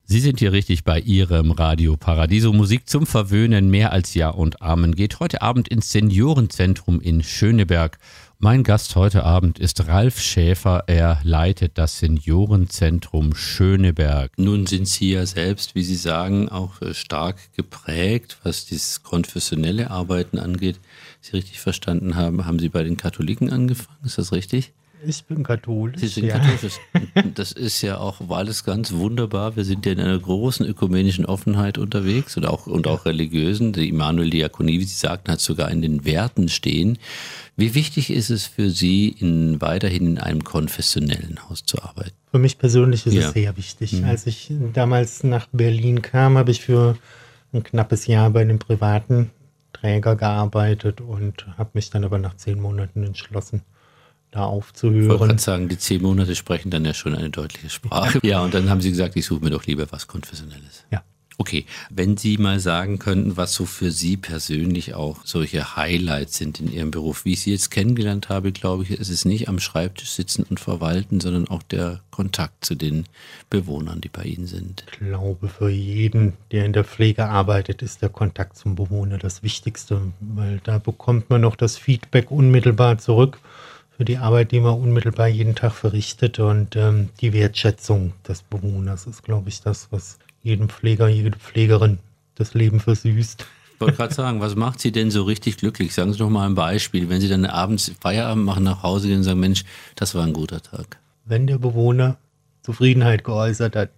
Sie sind hier richtig bei Ihrem Radio Paradiso. Musik zum Verwöhnen, mehr als Ja und Amen. Geht heute Abend ins Seniorenzentrum in Schöneberg. Mein Gast heute Abend ist Ralf Schäfer. Er leitet das Seniorenzentrum Schöneberg. Nun sind Sie ja selbst, wie Sie sagen, auch stark geprägt, was dieses konfessionelle Arbeiten angeht. Sie richtig verstanden haben, haben Sie bei den Katholiken angefangen? Ist das richtig? Ich bin katholisch. Sie sind katholisch. Das ist ja auch alles ganz wunderbar. Wir sind ja in einer großen ökumenischen Offenheit unterwegs und auch religiösen. Die Immanuel-Diakonie, wie Sie sagten, hat sogar in den Werten stehen. Wie wichtig ist es für Sie, weiterhin in einem konfessionellen Haus zu arbeiten? Für mich persönlich ist es sehr wichtig. Als ich damals nach Berlin kam, habe ich für ein knappes Jahr bei einem privaten Träger gearbeitet und habe mich dann aber nach 10 Monaten entschlossen, da aufzuhören. Ich wollte gerade sagen, die 10 Monate sprechen dann ja schon eine deutliche Sprache. Ja, und dann haben Sie gesagt, ich suche mir doch lieber was Konfessionelles. Ja. Okay, wenn Sie mal sagen könnten, was so für Sie persönlich auch solche Highlights sind in Ihrem Beruf. Wie ich Sie jetzt kennengelernt habe, glaube ich, ist es nicht am Schreibtisch sitzen und verwalten, sondern auch der Kontakt zu den Bewohnern, die bei Ihnen sind. Ich glaube, für jeden, der in der Pflege arbeitet, ist der Kontakt zum Bewohner das Wichtigste, weil da bekommt man noch das Feedback unmittelbar zurück für die Arbeit, die man unmittelbar jeden Tag verrichtet, und die Wertschätzung des Bewohners ist, glaube ich, das, was jedem Pfleger, jede Pflegerin das Leben versüßt. Ich wollte gerade sagen, was macht Sie denn so richtig glücklich? Sagen Sie doch mal ein Beispiel, wenn Sie dann abends Feierabend machen, nach Hause gehen und sagen, Mensch, das war ein guter Tag. Wenn der Bewohner Zufriedenheit geäußert hat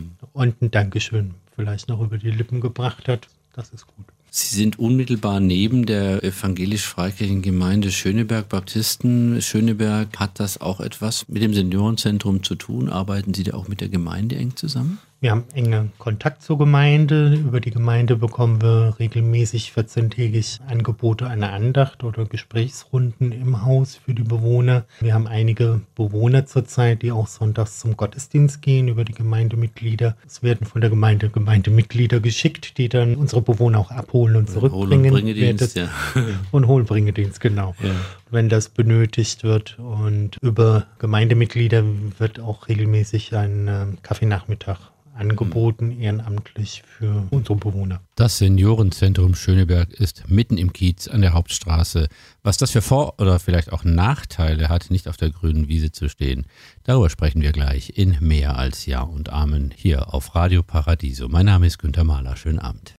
und ein Dankeschön vielleicht noch über die Lippen gebracht hat, das ist gut. Sie sind unmittelbar neben der evangelisch-freikirchlichen Gemeinde Schöneberg, Baptisten Schöneberg. Hat das auch etwas mit dem Seniorenzentrum zu tun? Arbeiten Sie da auch mit der Gemeinde eng zusammen? Wir haben engen Kontakt zur Gemeinde. Über die Gemeinde bekommen wir regelmäßig 14-tägig Angebote einer Andacht oder Gesprächsrunden im Haus für die Bewohner. Wir haben einige Bewohner zurzeit, die auch sonntags zum Gottesdienst gehen über die Gemeindemitglieder. Es werden von der Gemeinde Gemeindemitglieder geschickt, die dann unsere Bewohner auch abholen und zurückbringen. Hohlbringedienst, ja. Und Hohlbringedienst, genau. Ja. Wenn das benötigt wird. Und über Gemeindemitglieder wird auch regelmäßig ein Kaffeenachmittag angeboten, ehrenamtlich für unsere Bewohner. Das Seniorenzentrum Schöneberg ist mitten im Kiez an der Hauptstraße. Was das für Vor- oder vielleicht auch Nachteile hat, nicht auf der grünen Wiese zu stehen, darüber sprechen wir gleich in Mehr als Ja und Amen hier auf Radio Paradiso. Mein Name ist Günther Mahler. Schönen Abend.